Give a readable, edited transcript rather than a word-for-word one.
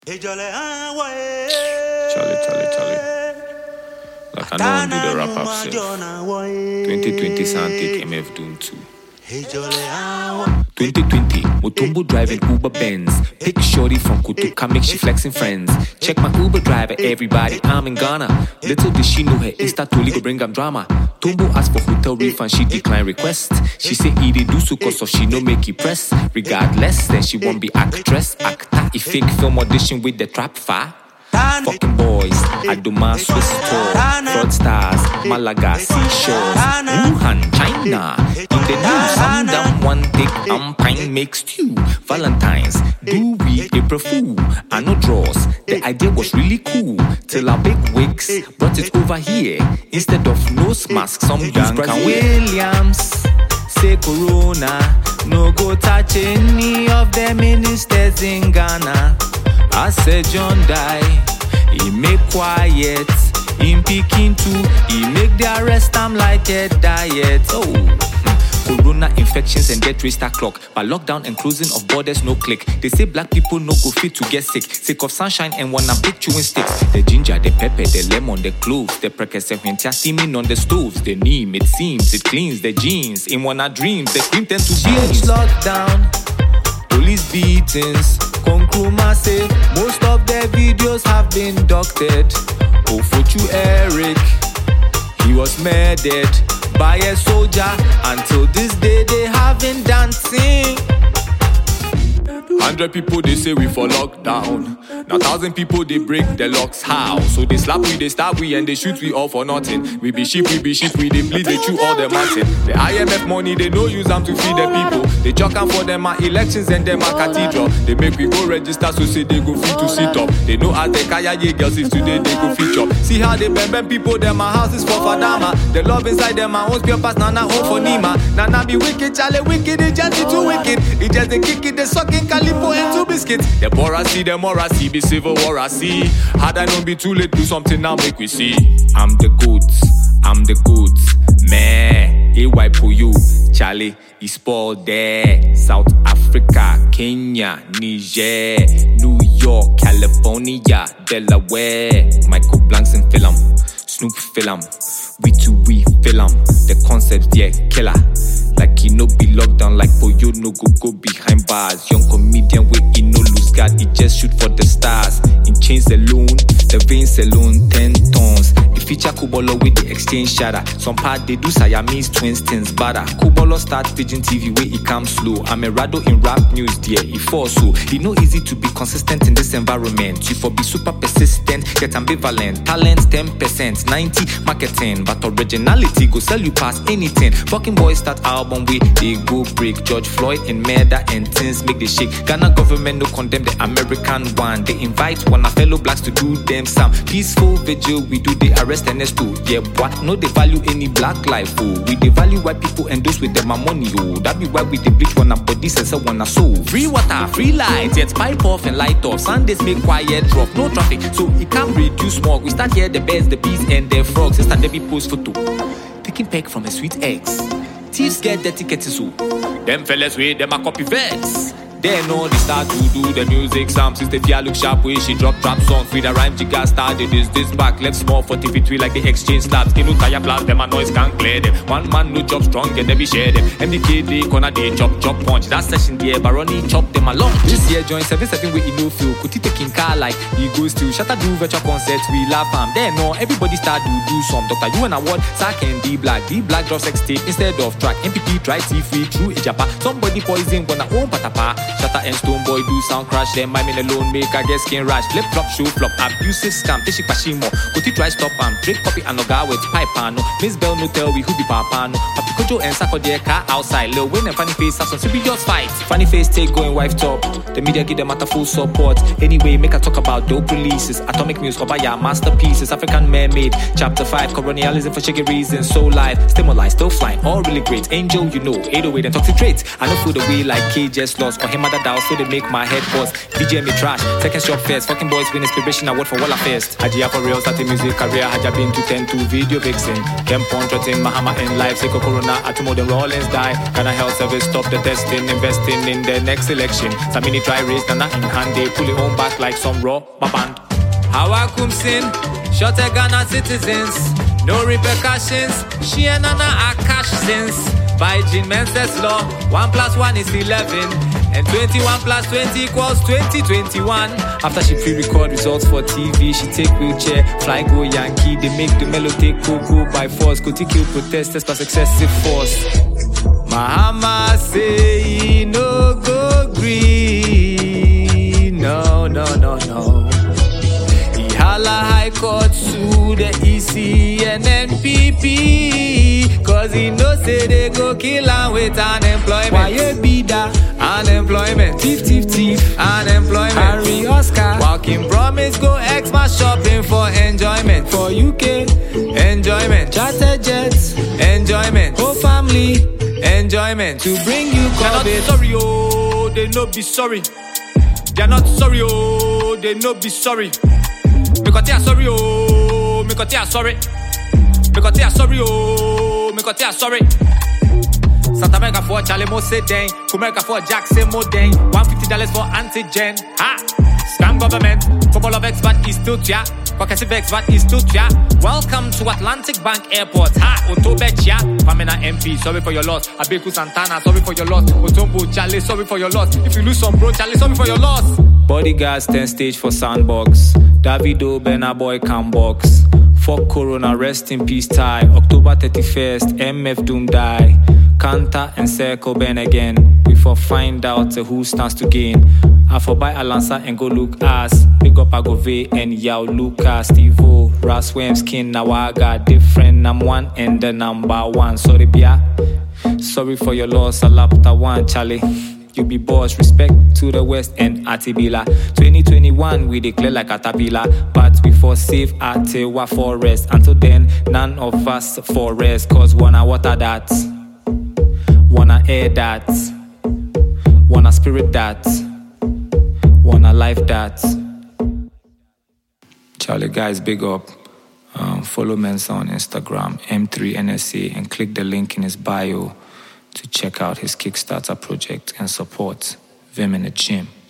Charlie. Like I know do the wrap up self. 2020 Santic MF Doom 2. 2020, Mutombo driving Uber Benz. Pick shorty from Kutuka, make she flexing friends. Check my Uber driver, everybody, I'm in Ghana. Little did she know her Insta to go bring am drama. Tombo asked for hotel refund, she declined request. She say he did do so cause of she no make it press. Regardless, then she won't be actress. Actor, if fake film audition with the trap fire. Fucking boys, Aduma, Swiss tour, fraud stars, Malaga, seashores, Wuhan, China. In the news, some damn one take pine makes stew. Valentine's, do we April Fool? I no draws. The idea was really cool till our big wigs brought it over here. Instead of nose masks, some Duncan Williams say Corona. No go touch any of the ministers in Ghana. I said John die, he make quiet. In Peking too, he make the arrest, I'm like a diet. Corona infections and death rate start clock. But lockdown and closing of borders no click. They say black people no go fit to get sick. Sick of sunshine and wanna pick chewing sticks. The ginger, the pepper, the lemon, the cloves. The precassementia steaming on the stoves. The neem, it seems, it cleans the jeans. In wanna dreams, the cream tend to change. Lockdown, police beatings. Konkruma say most of their videos have been doctored. Ofochu Eric, he was murdered by a soldier. Until this day they haven't dancing. 100 people they say we for lockdown. Now 1,000 people they break the locks. How? So they slap we, they stab we, and they shoot we all for nothing. We be sheep, we they bleed, they chew all the mountain. The IMF money they no use them to feed the people. They chuck them for them at elections and them at cathedral. They make we go register so say they go fit to sit up. They know as the Kaya Ye girls is today they go feature. See how they bend people, them my houses for Fadama. The love inside them my own spare pass, Nana home for Nima. Nana be wicked, Charlie wicked, they just be too wicked. It just they kick it, they sucking Calipo and two biscuits. The poorer see, the more I see, be civil war I see. Had I not be too late, do something now make we see. I'm the goods, meh. AY for you, Charlie, is spoiled there. South Africa, Kenya, Niger, New York, California, Delaware. Michael Blanks and film, Snoop film, we film. The concept, yeah, killer. Like he no be locked down, like Poyo no go behind bars. Young comedian with he no lose guard, he just shoot for the stars. In chains alone, the veins alone, 10 tons. The feature Kubolo with the exchange shatter. Some part they do Siamese twins, things better. Kubolo start Pigeon TV where he comes slow. I'm a rado in rap news, dear, he falls so. He no easy to be consistent in this environment. You for be super persistent, get ambivalent. Talent 10%, 90 marketing, but originality go sell you past anything. Fucking boys start album with they go break. George Floyd and murder and things make they shake. Ghana government no condemn the American one. They invite one of fellow blacks to do them some peaceful vigil. We do the arrest and next to yeah, what? No they value any black life. Oh, we they value white people and those with them money. Oh, that be why we they bleach one of bodies and sell one of soul. Free water, free lights, yet pipe off and light off. Sundays make quiet drop, no traffic, so it can reduce smog. We start here the birds, the bees and the frogs. Sister Debbie post photo, taking peck from a sweet eggs. Thieves get dirty kitties so them fellas with them a copy vets. They know they start to do the music some since the fear look sharp way she drop trap songs with a rhyme jigger started this back left small for TV3 like the exchange slabs. They no tire blast them a noise can't clear them. One man no job strong and they be share them. MDK they corner they chop punch. That session there Baroni chop them along. This year join 7-7 with no feel. Kuti taking car like he goes to Shatter do virtual concerts we laugh am. They know everybody start to do some. Dr. You and award Sack and D Black drop sex tape instead of track. MPP try T3 through Ijapa. Somebody poison gonna own patapa. Shatter and Stoneboy do sound crash. Them I mean alone make I get skin rash. Flip flop show flop abusive scam. Tishi pashimo. Kuti try stop am. Drake copy and Oga with pipe pano. Miss Bell no tell we who be papano. Papi Kojo and Sako their car outside. Lil Wayne and Funny Face have some serious fights. Funny Face take going wife top. The media give them at a full support. Anyway, make a talk about dope releases. Atomic Muse Obaya masterpieces. African Mermaid Chapter 5 colonialism for shaky reasons. So live stimuli still flying all really great. Angel you know 808 and toxic traits. I don't feel the way like KJ's lost or him. mother dial, so they make my head pause. DJ me trash, second shop first. Fucking boys win inspiration award for Walla Fest. Ajia for real, starting music career. Haja been to 10 to video vixen. Kempon, Trotin, Mahama in life. Seiko Corona, Atomo, the Rollins die. Ghana Health Service, stop the testing. Investing in the next election. Samini try race, Nana in hand. They pull it on back like some raw, my band. How I come sin, short Ghana citizens. No repercussions, she and Nana are cash sins. By Jean Menses law, 1 + 1 is 11. And 21 + 20 equals 2021. After she pre-record results for TV, she take wheelchair, fly go Yankee. They make the melody go by force. Go to kill protesters plus excessive force. Mahama say he no go green. No. He holla High Court sue the EC and NPP. Cause he know say they go kill am with unemployment. Why you be that? Unemployment. Thief. Unemployment. Harry Oscar. Walking promise go Xmas shopping for enjoyment. For UK. Enjoyment. Charter jets. Enjoyment. Whole family. Enjoyment. To bring you COVID. They're not sorry, oh, they no be sorry. They're not sorry, oh, they no be sorry. Because they are sorry, oh, because they are sorry. Because they are sorry, oh, because they are sorry. Santa America for Charlie Mo say dang. America for Jackson Mo dang. $150 for antigen. Ha! Scam government. Couple of expert is still ya. Progressive expert is still ya. Welcome to Atlantic Bank Airport. Ha! Otobechia. Pamela MP, sorry for your loss. Abeku Santana, sorry for your loss. Otombo Charlie, sorry for your loss. If you lose some bro, Charlie, sorry for your loss. Bodyguards 10 stage for Sandbox. Davido Benna Boy can box. Fuck Corona, rest in peace tie. October 31st, MF Doom die. Kanta and Circle Ben again. We for find out who stands to gain. I for buy Alansa and go look ass. Big up Agove and Yao Lucas, Steve-O, Ras Williams, King Nawaga. Different, I'm one and the number one. Sorry, Bia. Sorry for your loss, Alapta one, Charlie. You be boss, respect to the West and Atibila. 2021, we declare like Atapila. But we for save Atewa forest. Until then, none of us for rest. Cause wanna water that, wanna air that, wanna spirit that, wanna life that. Charlie guys, big up. Follow Mensa on Instagram, M3NSA, and click the link in his bio to check out his Kickstarter project and support Vim in the Gym.